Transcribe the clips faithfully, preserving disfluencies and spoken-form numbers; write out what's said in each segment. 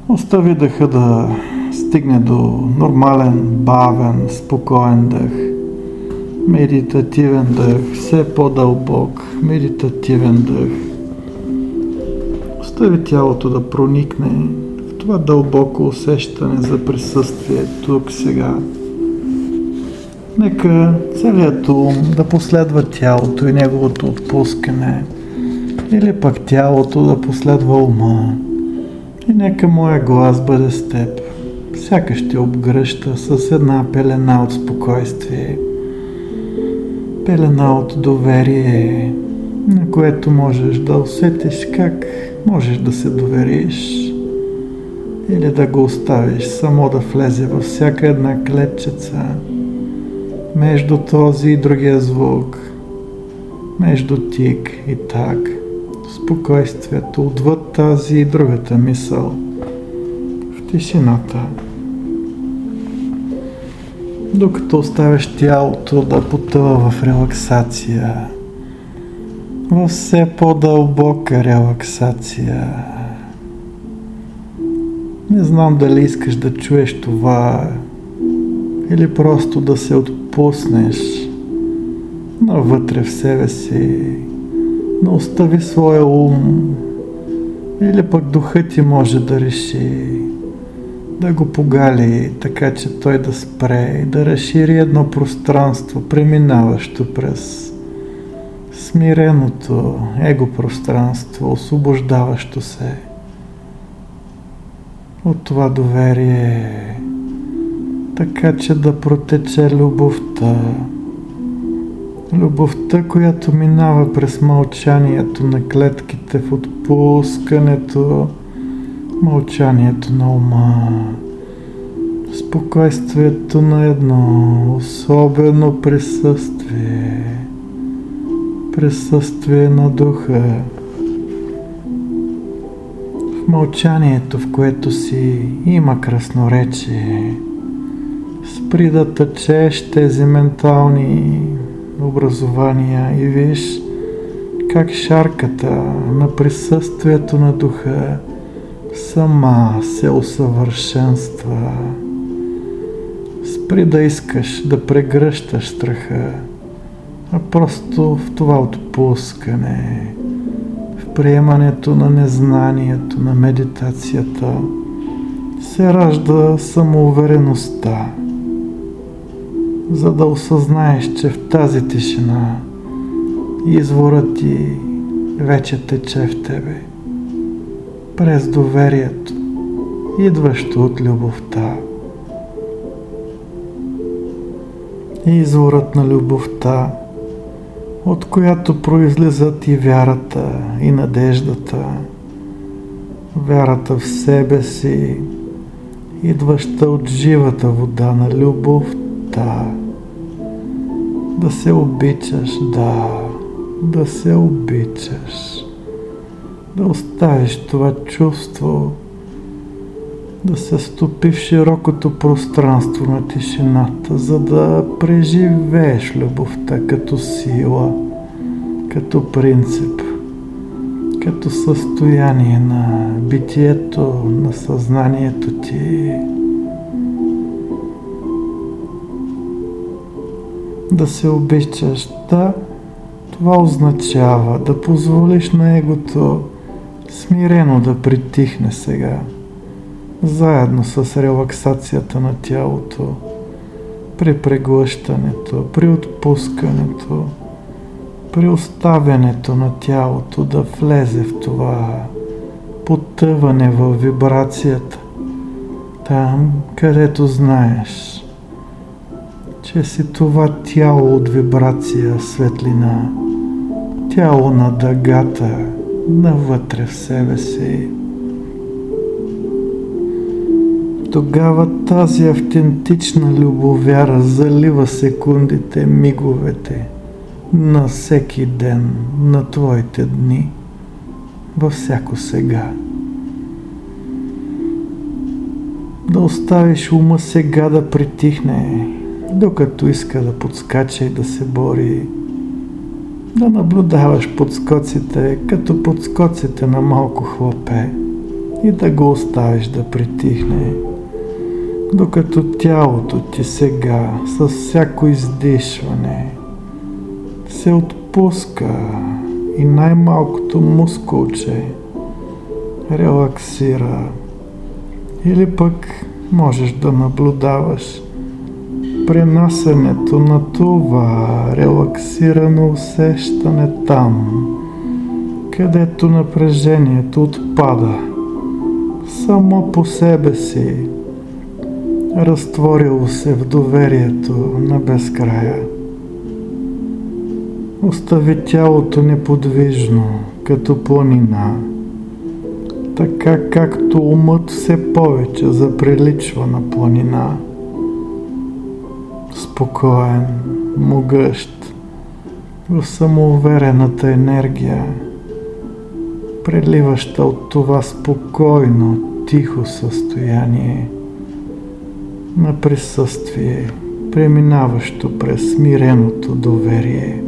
Остави дъха да стигне до нормален, бавен, спокоен дъх. Медитативен дъх, все по-дълбок, медитативен дъх. Остави тялото да проникне в това дълбоко усещане за присъствие тук сега. Нека целият ум да последва тялото и неговото отпускане, или пък тялото да последва ума. И нека моя глас бъде с теб, сякаш те обгръща с една пелена от спокойствие, пелена от доверие, на което можеш да усетиш как можеш да се довериш или да го оставиш само да влезе във всяка една клетчица, между този и другия звук, между тик и так, спокойствието отвъд тази и другата мисъл, в тишината. Докато оставяш тялото да потъва в релаксация, в все по-дълбока релаксация. Не знам дали искаш да чуеш това или просто да се отпуснеш навътре в себе си, но остави своя ум, или пък духът ти може да реши да го погали, така че той да спре и да разшири едно пространство, преминаващо през смиреното его пространство, освобождаващо се от това доверие, така че да протече любовта. Любовта, която минава през мълчанието на клетките в отпускането, мълчанието на ума, спокойствието на едно особено присъствие, присъствие на духа. В мълчанието, в което си има красноречие, спри да тъчеш тези ментални образования и виж как шарката на присъствието на духа сама се усъвършенства. Спри да искаш да прегръщаш страха, а просто в това отпускане, в приемането на незнанието, на медитацията, се ражда самоувереността, за да осъзнаеш, че в тази тишина изворът ти вече тече в тебе, през доверието, идващо от любовта. Изворът на любовта, от която произлизат и вярата, и надеждата, вярата в себе си, идваща от живата вода на любовта. Да се обичаш, да, да се обичаш, да оставиш това чувство, да се стопи в широкото пространство на тишината, за да преживееш любовта като сила, като принцип, като състояние на битието, на съзнанието ти. Да се обичаш, да, това означава да позволиш на егото смирено да притихне сега, заедно с релаксацията на тялото, при преглъщането, при отпускането, при оставянето на тялото да влезе в това потъване в вибрацията, там, където знаеш, че си това тяло от вибрация, светлина, тяло на дъгата, навътре в себе си. Тогава тази автентична любовяра залива секундите, миговете на всеки ден, на твоите дни, във всяко сега. Да оставиш ума сега да притихне, докато иска да подскача и да се бори. Да наблюдаваш подскоците, като подскоците на малко хлапе, и да го оставиш да притихне, докато тялото ти сега с всяко издишване се отпуска и най-малкото мускулче релаксира. Или пък можеш да наблюдаваш пренасенето на това релаксирано усещане там, където напрежението отпада само по себе си, разтворило се в доверието на безкрая. Остави тялото неподвижно, като планина, така както умът все повече заприличва на планина. Спокоен, могъщ, в самоуверената енергия, преливаща от това спокойно, тихо състояние на присъствие, преминаващо през смиреното доверие.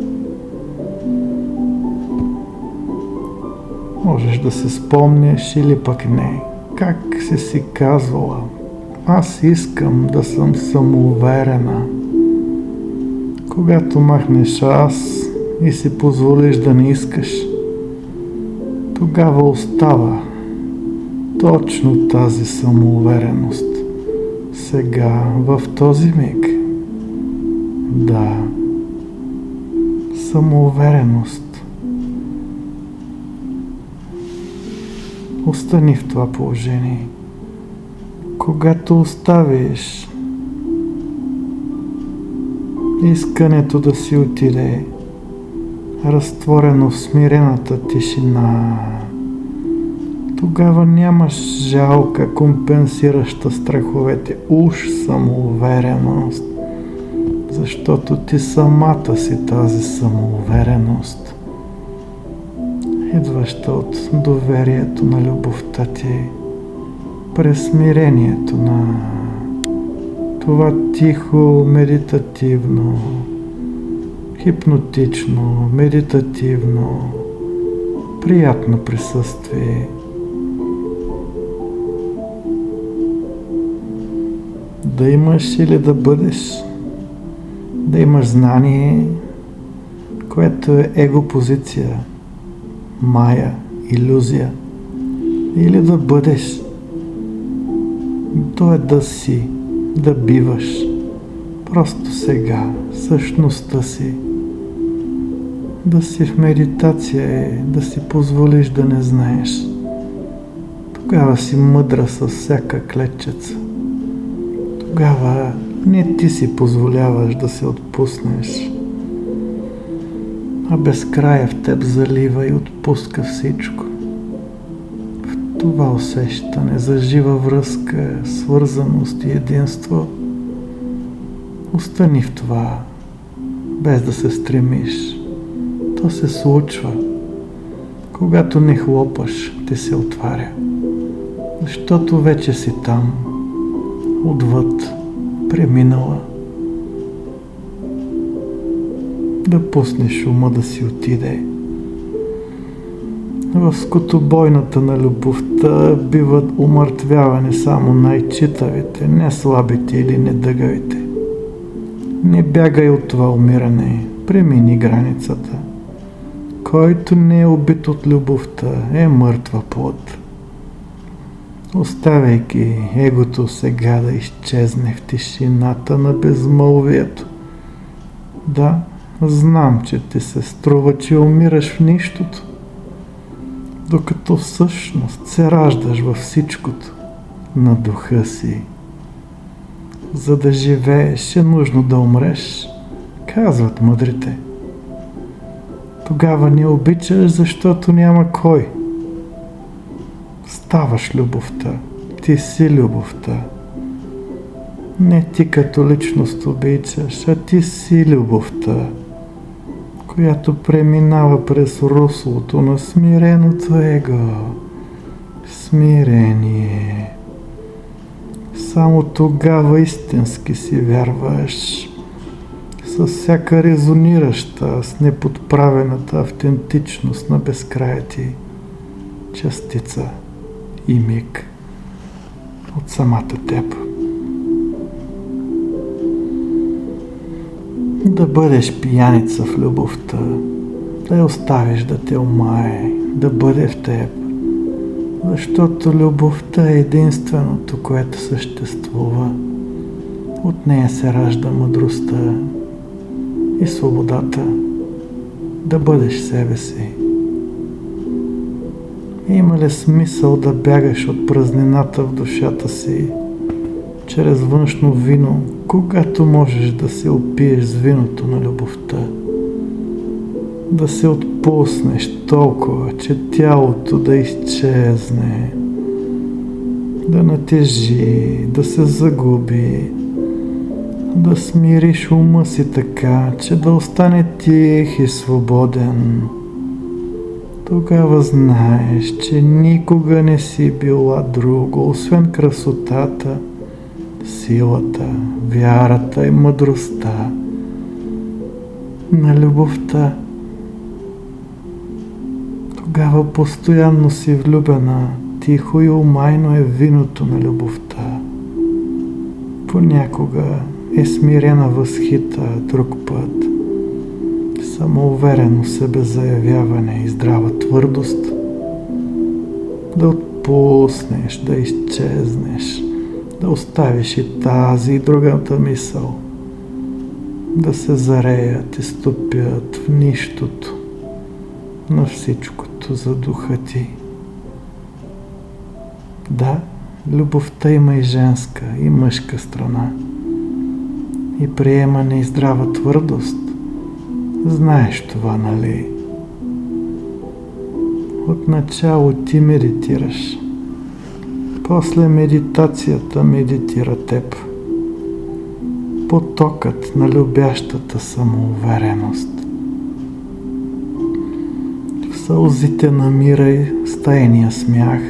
Можеш да се спомняш или пък не, как си си казвала: аз искам да съм самоуверена. Когато махнеш аз и си позволиш да не искаш, тогава остава точно тази самоувереност. Сега, в този миг. Да, самоувереност. Остани в това положение. Когато оставиш искането да си отиде, разтворено в смирената тишина, тогава нямаш жалка, компенсираща страховете, уж самоувереност, защото ти самата си тази самоувереност, идваща от доверието на любовта ти, през смирението на това тихо, медитативно, хипнотично, медитативно, приятно присъствие. Да имаш или да бъдеш, да имаш знание, което е его-позиция, мая, илюзия, или да бъдеш, то е да си, да биваш, просто сега, същността си. Да си в медитация е да си позволиш да не знаеш. Тогава си мъдра с всяка клетчица. Тогава не ти си позволяваш да се отпуснеш, а безкрая в теб залива и отпуска всичко. В това усещане за жива връзка, свързаност и единство, остани в това, без да се стремиш. То се случва. Когато не хлопаш, ти се отваря. Защото вече си там, отвъд, преминала. Да пуснеш ума да си отиде. В скотобойната на любовта биват умъртвявани само най-читавите, не слабите или недъгавите. Не бягай от това умиране, премини границата. Който не е убит от любовта, е мъртва плът. Оставяйки егото сега да изчезне в тишината на безмълвието. Да, знам, че ти се струва, че умираш в нищото, докато всъщност се раждаш във всичкото на духа си. За да живееш е нужно да умреш, казват мъдрите. Тогава не обичаш, защото няма кой. Ставаш любовта, ти си любовта. Не ти като личност обичаш, а ти си любовта, която преминава през руслото на смиреното его. Смирение. Само тогава истински си вярваш, с всяка резонираща, с неподправената автентичност на безкрая ти частица и миг от самата теб. Да бъдеш пияница в любовта, да я оставиш да те омае, да бъде в теб, защото любовта е единственото, което съществува. От нея се ражда мъдростта и свободата да бъдеш себе си. Има ли смисъл да бягаш от празнината в душата си чрез външно вино, когато можеш да се опиеш с виното на любовта? Да се отпуснеш толкова, че тялото да изчезне, да натежи, да се загуби, да смириш ума си така, че да остане тих и свободен. Тогава знаеш, че никога не си била друго, освен красотата, силата, вярата и мъдростта на любовта. Тогава постоянно си влюбена, тихо и умайно е виното на любовта. Понякога е смирена възхита, друг път самоуверено себезаявяване и здрава твърдост. Да отпуснеш, да изчезнеш, да оставиш и тази и другата мисъл, да се зареят и стопят в нищото на всичкото за духа ти. Да, любовта има и женска, и мъжка страна, и приемане и здрава твърдост. Знаеш това, нали? Отначало ти медитираш, после медитацията медитира теб. Потокът на любящата самоувереност. В сълзите намирай стайния смях.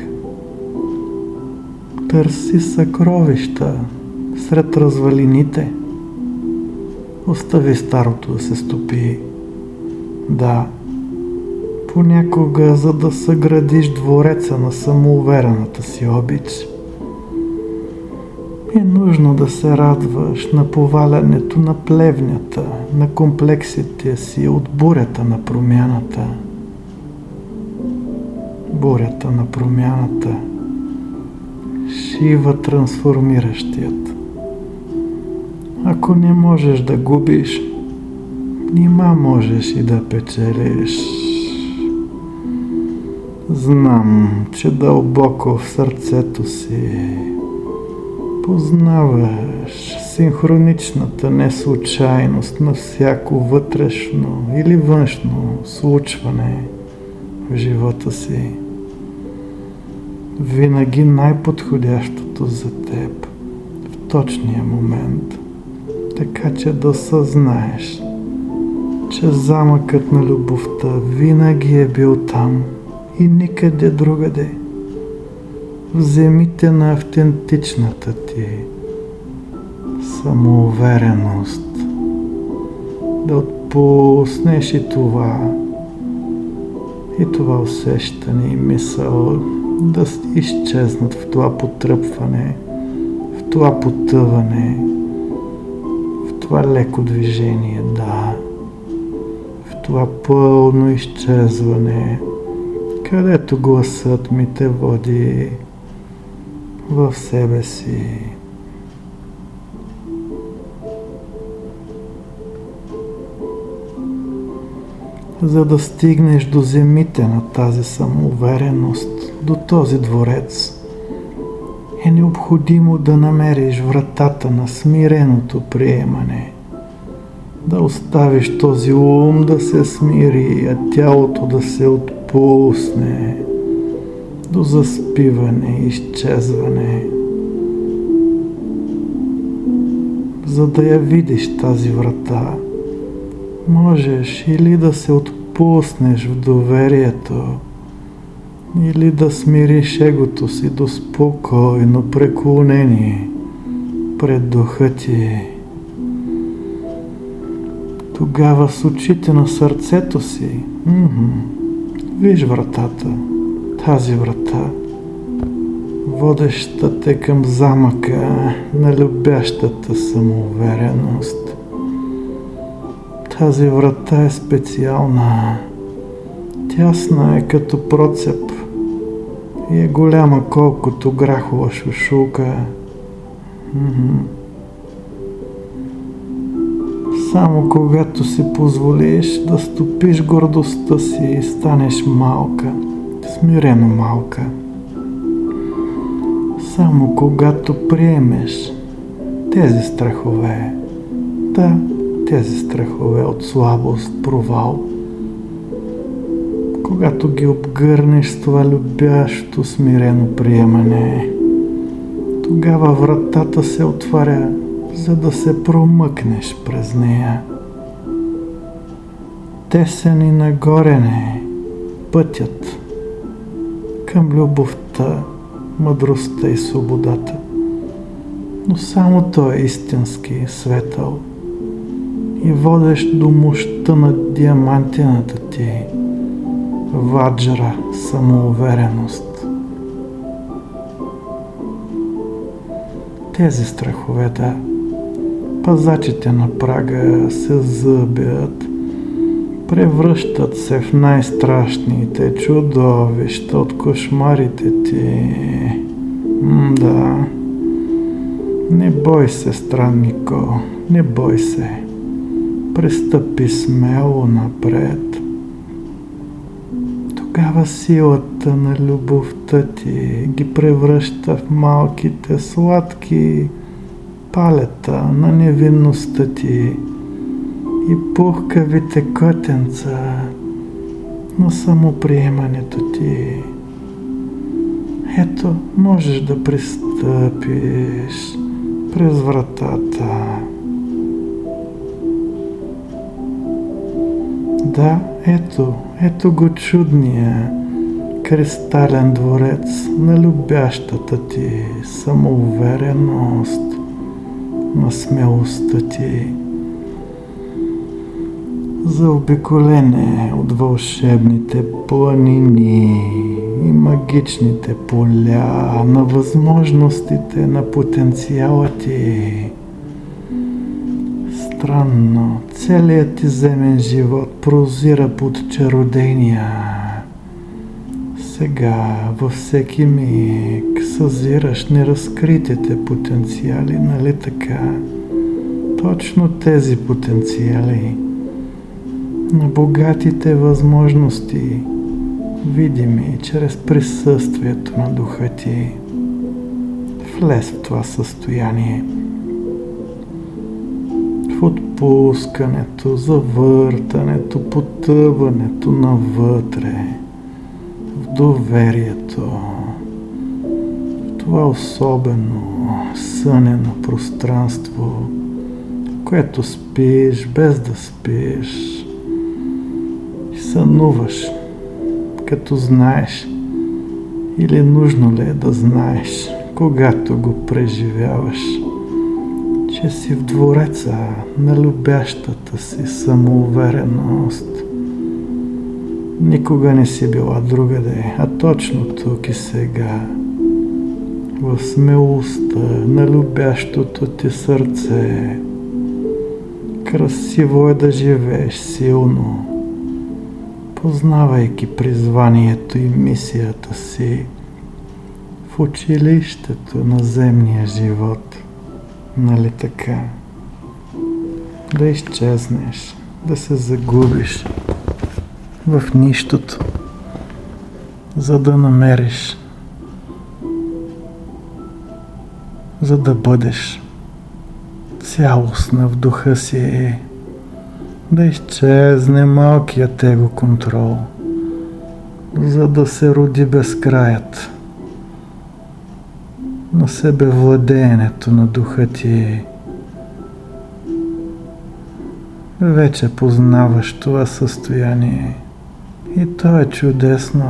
Търси съкровища сред развалините. Остави старото да се стопи. Да, понякога, за да съградиш двореца на самоуверената си обич, е нужно да се радваш на повалянето на плевнята, на комплексите си от бурята на промяната. Бурята на промяната, Шива трансформиращият. Ако не можеш да губиш, нима можеш и да печелиш. Знам, че дълбоко в сърцето си познаваш синхроничната неслучайност на всяко вътрешно или външно случване в живота си. Винаги най-подходящото за теб в точния момент, така че да съзнаеш, че замъкът на любовта винаги е бил там и никъде другаде. В земите на автентичната ти самоувереност. Да отпуснеш и това, и това усещане и мисъл да изчезнат в това потръпване, в това потъване, в това леко движение, да, в това пълно изчезване, където гласът ми те води в себе си. За да стигнеш до земите на тази самоувереност, до този дворец, е необходимо да намериш вратата на смиреното приемане, да оставиш този ум да се смири, а тялото да се отпусне до заспиване и изчезване. За да я видиш тази врата, можеш или да се отпуснеш в доверието, или да смириш егото си до спокойно преклонение пред духа ти. Тогава с очите на сърцето си, м-м, виж вратата, тази врата, водеща те към замъка на любящата самоувереност. Тази врата е специална. Тясна е като процеп и е голяма колкото грахова шушулка. М-м. Само когато си позволиш да стопиш гордостта си и станеш малка, смирено малка. Само когато приемеш тези страхове, да, тези страхове от слабост, провал, когато ги обгърнеш с това любящо смирено приемане, тогава вратата се отваря, за да се промъкнеш през нея. Тесен и нагорен е пътят към любовта, мъдростта и свободата. Но само той е истински светъл и водещ до мощта на диамантината ти ваджра самоувереност. Тези страхове, да, пазачите на прага се зъбят, превръщат се в най-страшните чудовища от кошмарите ти. М, да. Не бой се, страннико, не бой се. Пристъпи смело напред. Тогава силата на любовта ти ги превръща в малките сладки палета на невинността ти и пухкавите котенца на самоприемането ти. Ето, можеш да пристъпиш през вратата. Да, ето, ето го чудния кристален дворец на любящата ти самоувереност, на смелостта ти. Заобиколене от вълшебните планини и магичните поля на възможностите на потенциала ти. Странно, целият ти земен живот прозира под чародейния. Сега във всеки миг съзираш неразкритите потенциали, нали така? Точно тези потенциали на богатите възможности, видими чрез присъствието на духа ти. Влез в това състояние. В отпускането, завъртането, потъването навътре, в доверието, в това особено сънено пространство, в което спиш без да спиш и сънуваш, като знаеш или нужно ли е да знаеш, когато го преживяваш, че си в двореца на любящата си самоувереност. Никога не си била другаде, а точно тук и сега, в смелостта на любящото ти сърце. Красиво е да живееш силно, познавайки призванието и мисията си в училището на земния живот. Нали така? Да изчезнеш, да се загубиш в нищото, за да намериш, за да бъдеш цялостна в духа си, да изчезне малкият его контрол, за да се роди безкраят на себевладеенето на духа ти. Вече познаваш това състояние и то е чудесно.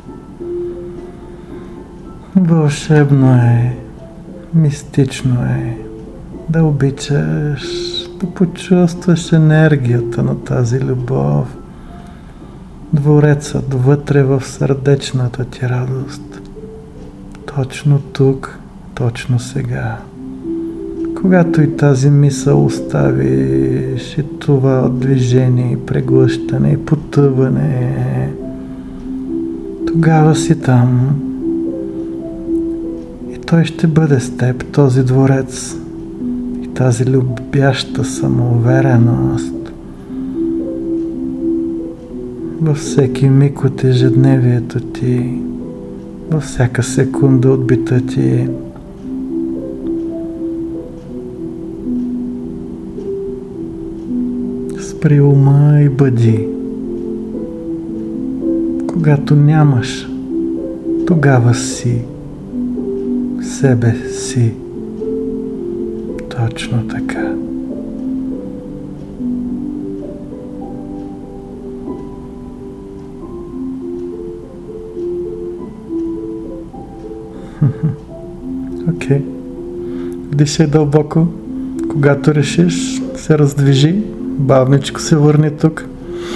Вълшебно е, мистично е да обичаш, да почувстваш енергията на тази любов, дворецът вътре в сърдечната ти радост. точно тук, точно сега. Когато и тази мисъл оставиш, и това движение, и преглъщане, и потъване, тогава си там. И той ще бъде с теб, този дворец, и тази любяща самоувереност. Във всеки миг от ежедневието ти, във всяка секунда от бита ти. Спри ума и бъди. Когато нямаш, тогава си. Себе си. Точно така. Окей. Okay. Дишай дълбоко. Когато решиш, се раздвижи. Бавничко се върни тук.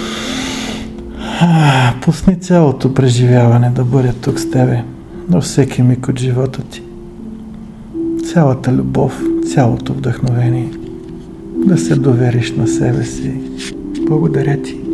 Пусни цялото преживяване да бъде тук с тебе. На всеки миг от живота ти. Цялата любов, цялото вдъхновение. Да се довериш на себе си. Благодаря ти.